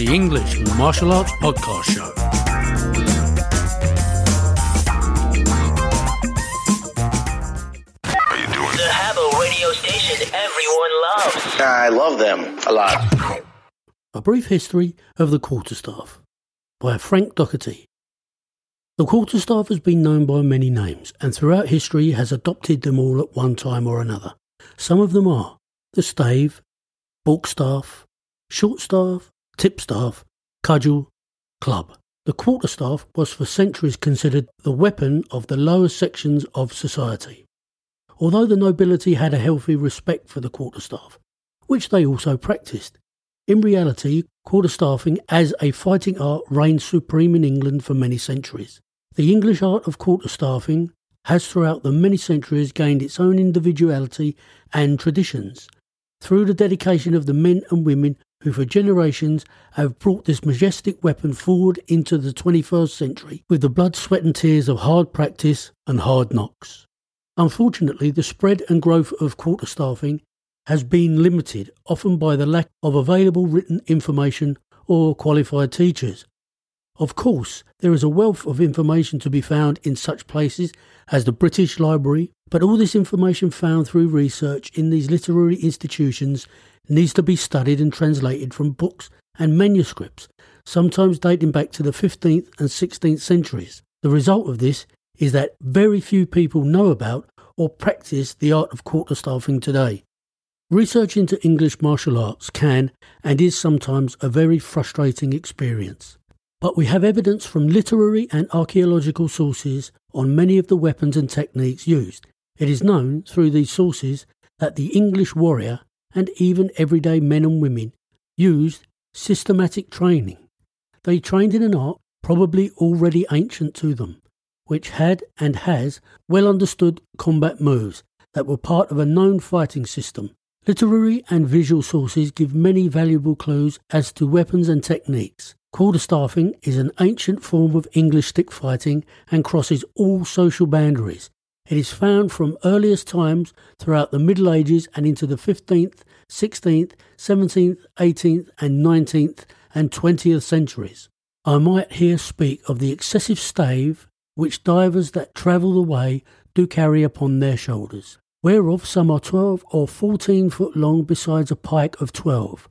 the English Martial Arts Podcast Show. The Habbo radio station everyone loves. I love them a lot. A Brief History of the Quarterstaff by Frank Doherty. The quarterstaff has been known by many names and throughout history has adopted them all at one time or another. Some of them are the stave, balkstaff, shortstaff, tipstaff, cudgel, club. The quarterstaff was for centuries considered the weapon of the lower sections of society. Although the nobility had a healthy respect for the quarterstaff, which they also practised, in reality, quarterstaffing as a fighting art reigned supreme in England for many centuries. The English art of quarterstaffing has throughout the many centuries gained its own individuality and traditions, through the dedication of the men and women who for generations have brought this majestic weapon forward into the 21st century with the blood, sweat and tears of hard practice and hard knocks. Unfortunately, the spread and growth of quarterstaffing has been limited, often by the lack of available written information or qualified teachers. Of course, there is a wealth of information to be found in such places as the British Library, but all this information found through research in these literary institutions needs to be studied and translated from books and manuscripts, sometimes dating back to the 15th and 16th centuries. The result of this is that very few people know about or practice the art of quarterstaffing today. Research into English martial arts can and is sometimes a very frustrating experience. But we have evidence from literary and archaeological sources on many of the weapons and techniques used. It is known through these sources that the English warrior and even everyday men and women used systematic training. They trained in an art probably already ancient to them, which had and has well understood combat moves that were part of a known fighting system. Literary and visual sources give many valuable clues as to weapons and techniques. Quarterstaffing is an ancient form of English stick fighting and crosses all social boundaries. It is found from earliest times throughout the Middle Ages and into the 15th, 16th, 17th, 18th and 19th and 20th centuries. I might here speak of the excessive stave which divers that travel the way do carry upon their shoulders, whereof some are 12 or 14 foot long besides a pike of 12.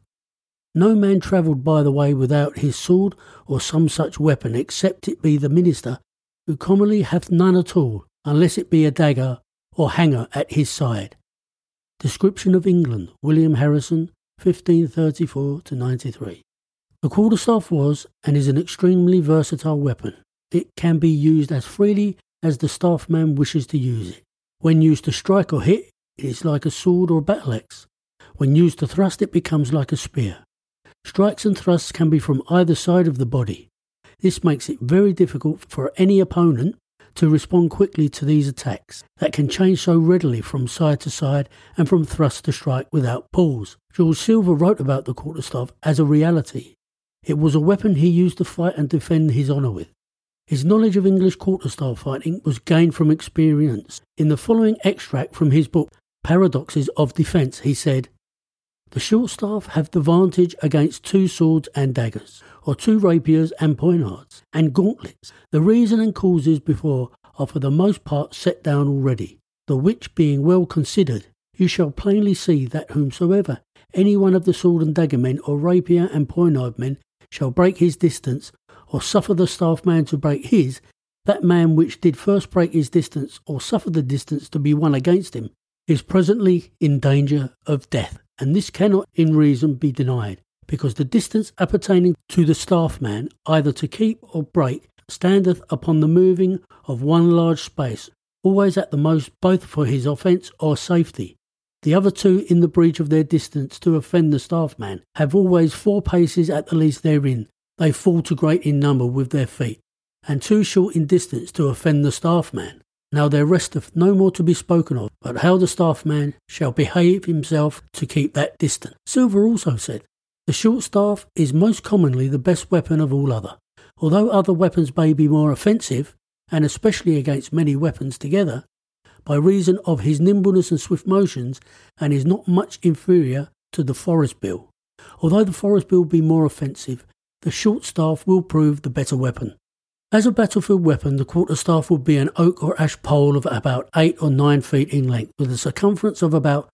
No man travelled by the way without his sword or some such weapon, except it be the minister, who commonly hath none at all, unless it be a dagger or hanger at his side. Description of England, William Harrison, 1534-93. The quarterstaff was and is an extremely versatile weapon. It can be used as freely as the staffman wishes to use it. When used to strike or hit, it is like a sword or battle axe. When used to thrust, it becomes like a spear. Strikes and thrusts can be from either side of the body. This makes it very difficult for any opponent to respond quickly to these attacks that can change so readily from side to side and from thrust to strike without pause. George Silver wrote about the quarterstaff as a reality. It was a weapon he used to fight and defend his honour with. His knowledge of English quarterstaff fighting was gained from experience. In the following extract from his book, Paradoxes of Defence, he said, "The short-staff have the vantage against two swords and daggers, or two rapiers and poignards, and gauntlets. The reason and causes before are for the most part set down already, the which being well considered, you shall plainly see that whomsoever any one of the sword and dagger men, or rapier and poignard men, shall break his distance, or suffer the staff man to break his, that man which did first break his distance, or suffer the distance to be won against him, is presently in danger of death. And this cannot in reason be denied, because the distance appertaining to the staff man, either to keep or break, standeth upon the moving of one large space, always at the most both for his offence or safety. The other two in the breach of their distance to offend the staff man have always 4 paces at the least therein. They fall to great in number with their feet, and too short in distance to offend the staff man. Now there resteth no more to be spoken of, but how the staff man shall behave himself to keep that distance." Silver also said, "The short staff is most commonly the best weapon of all other. Although other weapons may be more offensive, and especially against many weapons together, by reason of his nimbleness and swift motions, and is not much inferior to the forest bill. Although the forest bill be more offensive, the short staff will prove the better weapon. As a battlefield weapon, the quarterstaff would be an oak or ash pole of about 8 or 9 feet in length with a circumference of about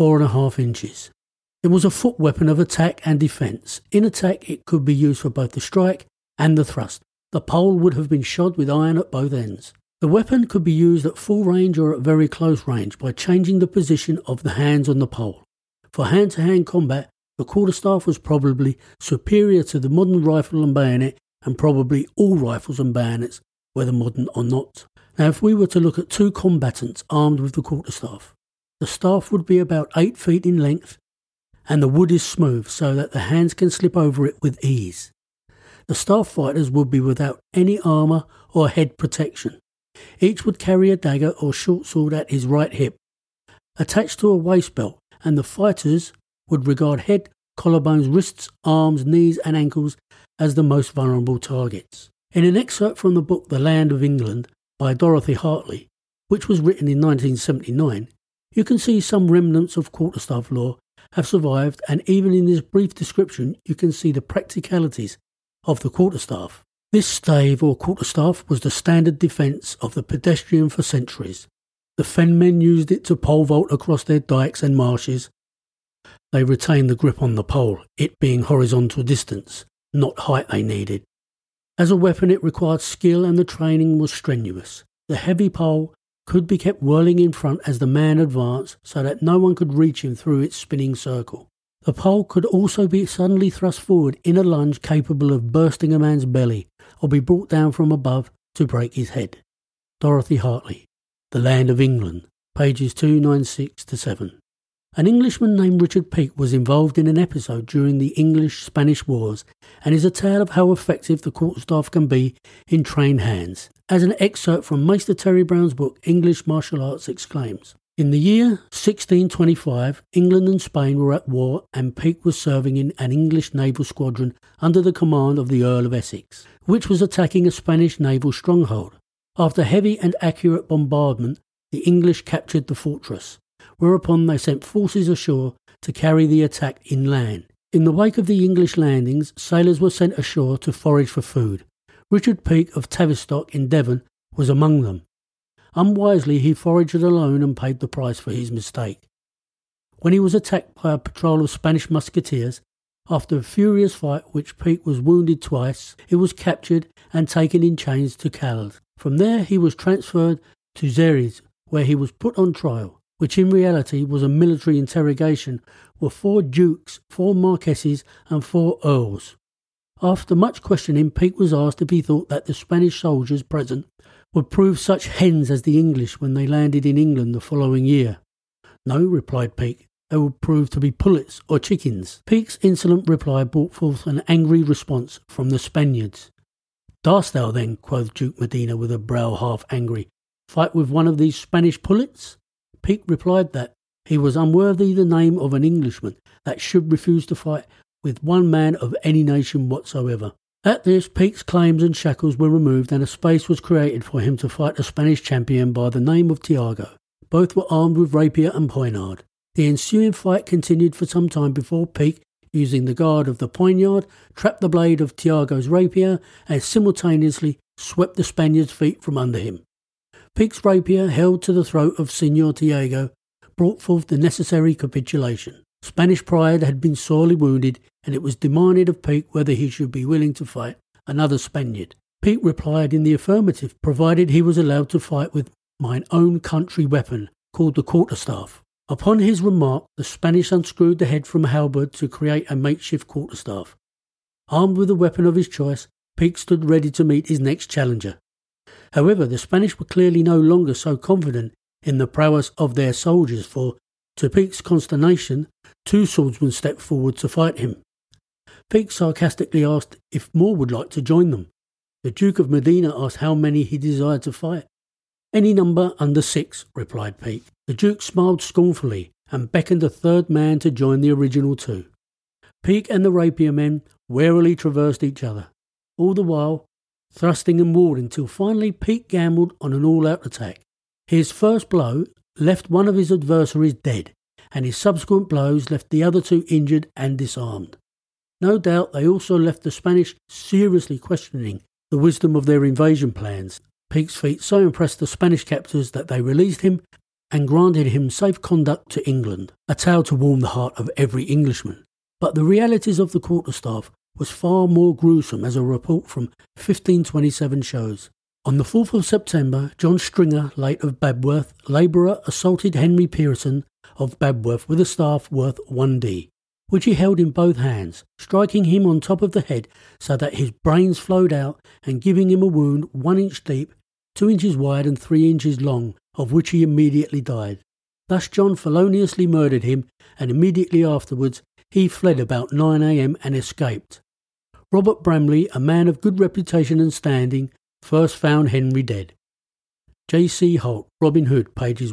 4.5 inches. It was a foot weapon of attack and defence. In attack, it could be used for both the strike and the thrust. The pole would have been shod with iron at both ends. The weapon could be used at full range or at very close range by changing the position of the hands on the pole. For hand-to-hand combat, the quarterstaff was probably superior to the modern rifle and bayonet, and probably all rifles and bayonets, whether modern or not. Now, if we were to look at two combatants armed with the quarterstaff, the staff would be about 8 feet in length, and the wood is smooth so that the hands can slip over it with ease. The staff fighters would be without any armour or head protection. Each would carry a dagger or short sword at his right hip, attached to a waist belt, and the fighters would regard head, collarbones, wrists, arms, knees and ankles as the most vulnerable targets. In an excerpt from the book The Land of England by Dorothy Hartley, which was written in 1979, you can see some remnants of quarterstaff lore have survived, and even in this brief description you can see the practicalities of the quarterstaff. This stave or quarterstaff was the standard defence of the pedestrian for centuries. The fenmen used it to pole vault across their dykes and marshes. They retained the grip on the pole, it being horizontal distance, not height they needed. As a weapon it required skill and the training was strenuous. The heavy pole could be kept whirling in front as the man advanced so that no one could reach him through its spinning circle. The pole could also be suddenly thrust forward in a lunge capable of bursting a man's belly or be brought down from above to break his head. Dorothy Hartley, The Land of England, pages 296-7. An Englishman named Richard Peake was involved in an episode during the English-Spanish Wars and is a tale of how effective the quarterstaff can be in trained hands. As an excerpt from Maester Terry Brown's book English Martial Arts exclaims, "In the year 1625, England and Spain were at war and Peake was serving in an English naval squadron under the command of the Earl of Essex, which was attacking a Spanish naval stronghold. After heavy and accurate bombardment, the English captured the fortress, whereupon they sent forces ashore to carry the attack inland. In the wake of the English landings, sailors were sent ashore to forage for food. Richard Peake of Tavistock in Devon was among them. Unwisely, he foraged alone and paid the price for his mistake. When he was attacked by a patrol of Spanish musketeers, after a furious fight which Peake was wounded twice, he was captured and taken in chains to Cales. From there he was transferred to Xeres, where he was put on trial, which in reality was a military interrogation, were 4 dukes, 4 marquesses and 4 earls. After much questioning, Peake was asked if he thought that the Spanish soldiers present would prove such hens as the English when they landed in England the following year. "No," replied Peake, "they would prove to be pullets or chickens." Peake's insolent reply brought forth an angry response from the Spaniards. "Darst thou then," quoth Duke Medina with a brow half angry, "fight with one of these Spanish pullets?" Peake replied that he was unworthy the name of an Englishman that should refuse to fight with one man of any nation whatsoever. At this, Peake's claims and shackles were removed and a space was created for him to fight a Spanish champion by the name of Tiago. Both were armed with rapier and poignard. The ensuing fight continued for some time before Peake, using the guard of the poignard, trapped the blade of Tiago's rapier and simultaneously swept the Spaniard's feet from under him. Peake's rapier, held to the throat of Senor Tiago, brought forth the necessary capitulation. Spanish pride had been sorely wounded, and it was demanded of Peake whether he should be willing to fight another Spaniard. Peake replied in the affirmative, provided he was allowed to fight with mine own country weapon, called the quarterstaff. Upon his remark, the Spanish unscrewed the head from a halberd to create a makeshift quarterstaff. Armed with the weapon of his choice, Peake stood ready to meet his next challenger. However, the Spanish were clearly no longer so confident in the prowess of their soldiers, for, to Peake's consternation, 2 swordsmen stepped forward to fight him. Peake sarcastically asked if more would like to join them. The Duke of Medina asked how many he desired to fight. "Any number under 6, replied Peake. The Duke smiled scornfully and beckoned a 3rd man to join the original 2. Peake and the rapier men warily traversed each other, all the while thrusting and warding, till finally Peake gambled on an all-out attack. His first blow left one of his adversaries dead, and his subsequent blows left the other 2 injured and disarmed. No doubt they also left the Spanish seriously questioning the wisdom of their invasion plans. Peake's feat so impressed the Spanish captors that they released him and granted him safe conduct to England, a tale to warm the heart of every Englishman. But the realities of the quarterstaff was far more gruesome, as a report from 1527 shows. On the 4th of September, John Stringer, late of Babworth, labourer, assaulted Henry Pearson of Babworth with a staff worth 1d, which he held in both hands, striking him on top of the head so that his brains flowed out and giving him a wound 1 inch deep, 2 inches wide and 3 inches long, of which he immediately died. Thus John feloniously murdered him, and immediately afterwards he fled about 9 a.m. and escaped. Robert Bramley, a man of good reputation and standing, first found Henry dead. J.C. Holt, Robin Hood, pages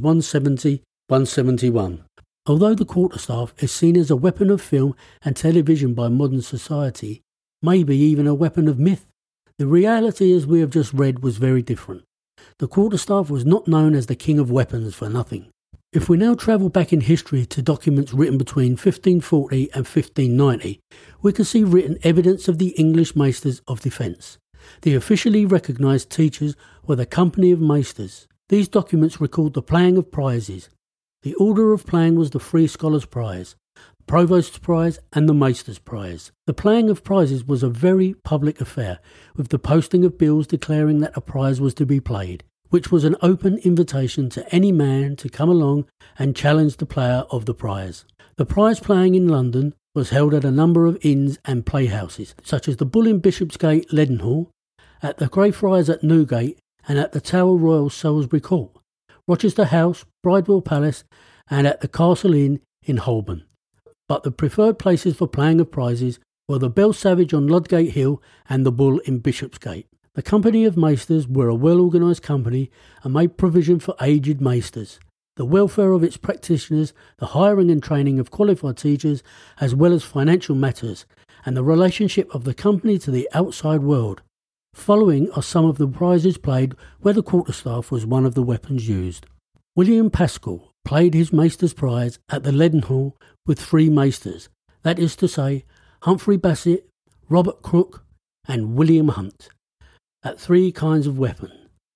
170-171. Although the quarterstaff is seen as a weapon of film and television by modern society, maybe even a weapon of myth, the reality, as we have just read, was very different. The quarterstaff was not known as the king of weapons for nothing. If we now travel back in history to documents written between 1540 and 1590, we can see written evidence of the English Maesters of Defence. The officially recognised teachers were the Company of Maesters. These documents record the playing of prizes. The order of playing was the Free Scholars Prize, the Provost's Prize and the Maester's Prize. The playing of prizes was a very public affair, with the posting of bills declaring that a prize was to be played, which was an open invitation to any man to come along and challenge the player of the prize. The prize playing in London was held at a number of inns and playhouses, such as the Bull in Bishopsgate, Leadenhall, at the Greyfriars at Newgate, and at the Tower Royal, Salisbury Court, Rochester House, Bridewell Palace, and at the Castle Inn in Holborn. But the preferred places for playing of prizes were the Bell Savage on Ludgate Hill and the Bull in Bishopsgate. The Company of Maesters were a well-organised company and made provision for aged maesters, the welfare of its practitioners, the hiring and training of qualified teachers, as well as financial matters, and the relationship of the company to the outside world. Following are some of the prizes played where the quarterstaff was one of the weapons used. William Pascal played his Maester's Prize at the Leadenhall with 3 maesters, that is to say, Humphrey Bassett, Robert Crook, and William Hunt, at 3 kinds of weapon: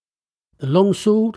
the long sword,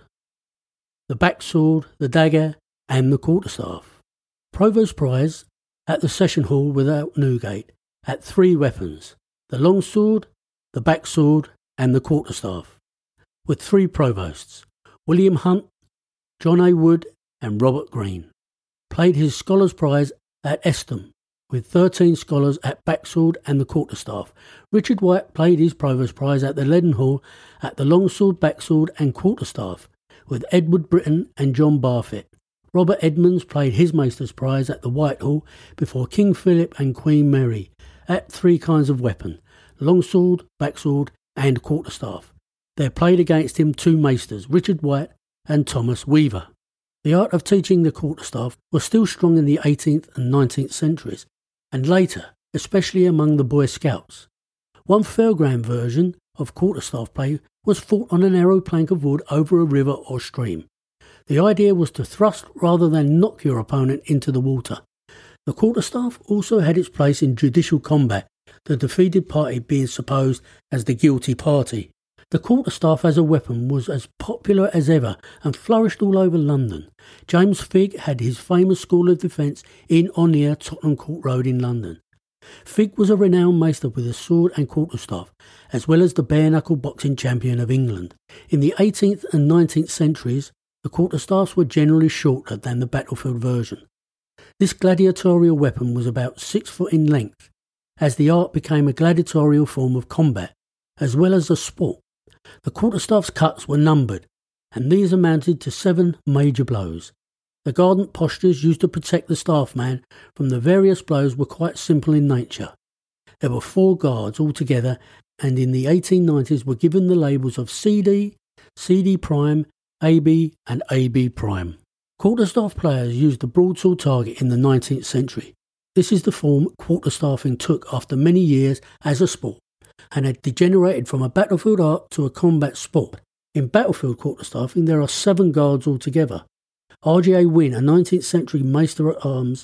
the back sword, the dagger, and the quarterstaff. Provost's Prize at the Session Hall without Newgate, at 3 weapons: the long sword, the back sword, and the quarterstaff, with 3 provosts: William Hunt, John A. Wood, and Robert Green. Played his Scholars' Prize at Estham, with 13 scholars at backsword and the quarterstaff. Richard White played his Provost's Prize at the Leadenhall at the longsword, backsword, and quarterstaff, with Edward Britton and John Barfett. Robert Edmonds played his Maester's Prize at the Whitehall before King Philip and Queen Mary, at 3 kinds of weapon: longsword, backsword, and quarterstaff. There played against him 2 maesters, Richard White and Thomas Weaver. The art of teaching the quarterstaff was still strong in the 18th and 19th centuries, and later, especially among the Boy Scouts. One fairground version of quarterstaff play was fought on a narrow plank of wood over a river or stream. The idea was to thrust rather than knock your opponent into the water. The quarterstaff also had its place in judicial combat, the defeated party being supposed as the guilty party. The quarterstaff as a weapon was as popular as ever and flourished all over London. James Figg had his famous School of Defence in or near Tottenham Court Road in London. Figg was a renowned maester with a sword and quarterstaff, as well as the bare-knuckle boxing champion of England. In the 18th and 19th centuries, the quarterstaffs were generally shorter than the battlefield version. This gladiatorial weapon was about 6 foot in length, as the art became a gladiatorial form of combat, as well as a sport. The quarterstaff's cuts were numbered, and these amounted to 7 major blows. The guardant postures used to protect the staff man from the various blows were quite simple in nature. There were 4 guards altogether, and in the 1890s were given the labels of CD, CD prime, AB, and AB prime. Quarterstaff players used the broadsword target in the 19th century. This is the form quarterstaffing took after many years as a sport, and had degenerated from a battlefield art to a combat sport. In battlefield quarterstaffing there are 7 guards altogether. R.J.A. Wynne, a 19th century maester at arms,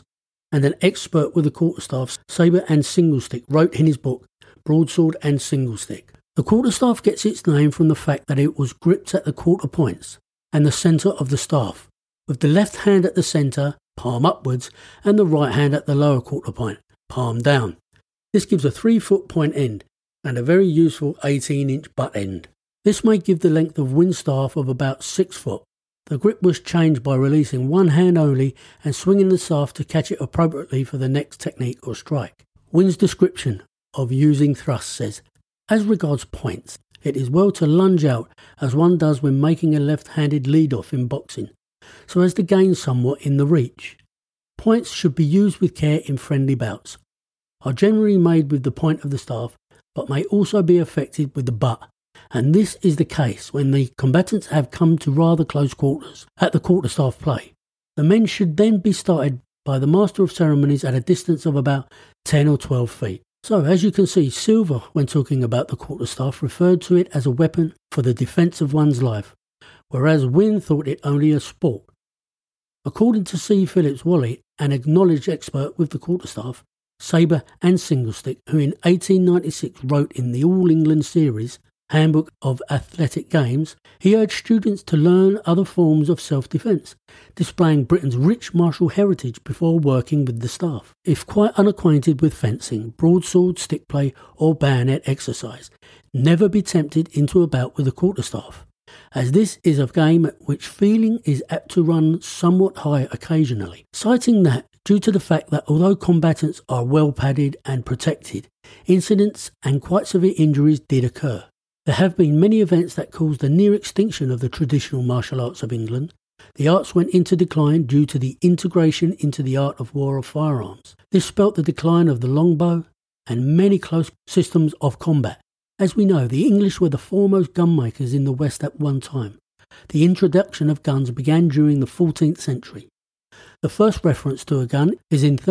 and an expert with the quarterstaff, sabre and singlestick, wrote in his book, Broadsword and Singlestick. The quarterstaff gets its name from the fact that it was gripped at the quarter points and the centre of the staff, with the left hand at the centre, palm upwards, and the right hand at the lower quarter point, palm down. This gives a 3-foot point end and a very useful 18-inch butt end. This may give the length of wind staff of about 6 foot. The grip was changed by releasing one hand only and swinging the staff to catch it appropriately for the next technique or strike. Wynn's description of using thrust says, as regards points, it is well to lunge out as one does when making a left-handed lead-off in boxing, so as to gain somewhat in the reach. Points should be used with care in friendly bouts, are generally made with the point of the staff, but may also be effected with the butt, and this is the case when the combatants have come to rather close quarters at the quarterstaff play. The men should then be started by the master of ceremonies at a distance of about 10 or 12 feet. So, as you can see, Silver, when talking about the quarterstaff, referred to it as a weapon for the defence of one's life, whereas Wynne thought it only a sport. According to C. Phillips Whalley, an acknowledged expert with the quarterstaff, sabre and singlestick, who in 1896 wrote in the All England series, Handbook of Athletic Games, he urged students to learn other forms of self-defence, displaying Britain's rich martial heritage before working with the staff. If quite unacquainted with fencing, broadsword, stick play or bayonet exercise, never be tempted into a bout with a quarterstaff, as this is a game at which feeling is apt to run somewhat high occasionally, citing that due to the fact that although combatants are well padded and protected, incidents and quite severe injuries did occur. There have been many events that caused the near extinction of the traditional martial arts of England. The arts went into decline due to the integration into the art of war of firearms. This spelt the decline of the longbow and many close systems of combat. As we know, the English were the foremost gun makers in the West at one time. The introduction of guns began during the 14th century. The first reference to a gun is in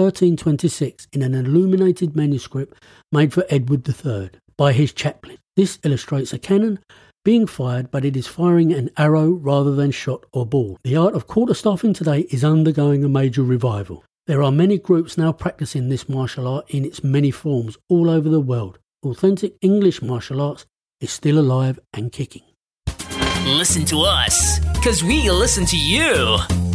1326 in an illuminated manuscript made for Edward III by his chaplain. This illustrates a cannon being fired, but it is firing an arrow rather than shot or ball. The art of quarterstaffing today is undergoing a major revival. There are many groups now practicing this martial art in its many forms all over the world. Authentic English martial arts is still alive and kicking. Listen to us, 'cause we listen to you.